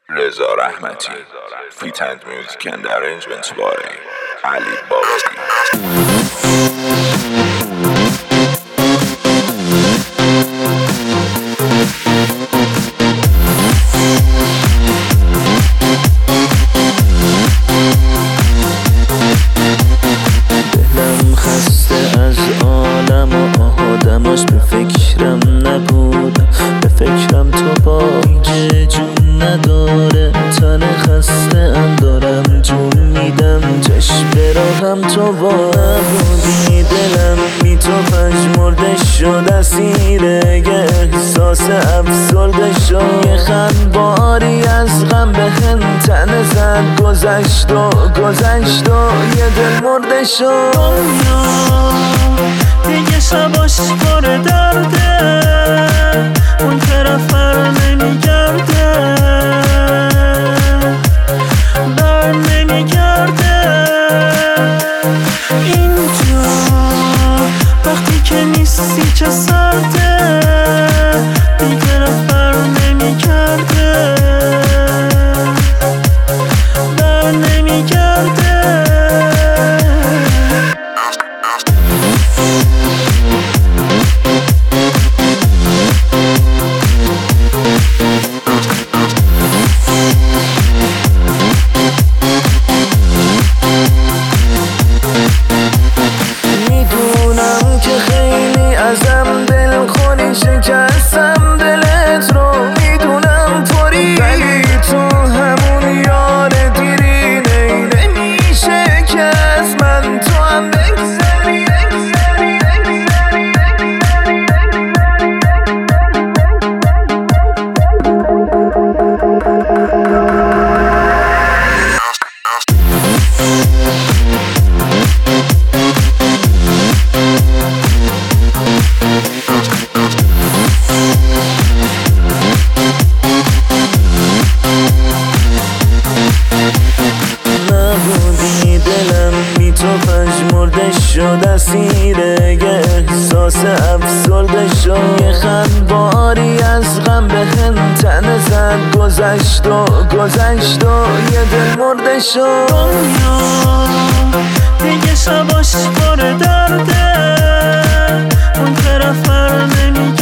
رضا رحمتی فیت اند میوزیک اند ارنجمنت بای علی بابی. دلم خسته از عالم و آدماش، به فکرم نبودم، به فکرم تو با دیگه جون نداره. تن خسته ام دارم جون میدم، چشم براهم تو با نبودی. دلم بی تو پژمرده شد، اسیر یه احساس افسرده شد. یه خنباری از غم به هم تنه زد، گذشت و یه دل مرده شد. دیگه شباش پر درده، اون طرف بر نمیگرده، بر نمیگرده. اینجا وقتی که نیستی چه سرده، دیگه رفت بر نمیگرده، بر نمیگرده. میدونم که خیلی ازم دل خونی، شکستم دلت رو میدونم طوری، ولی تو همون یار دیری نمیشه که از من تو هم بگذری. نبودی دلم بی تو پژمرده شد، اسیر یه احساس افسرده شد. یه خنباری از غم به هم تنه زد، گذشت و یه دل مرده شد. دیگه شباش پر درده، اون طرف بر نمیگرده،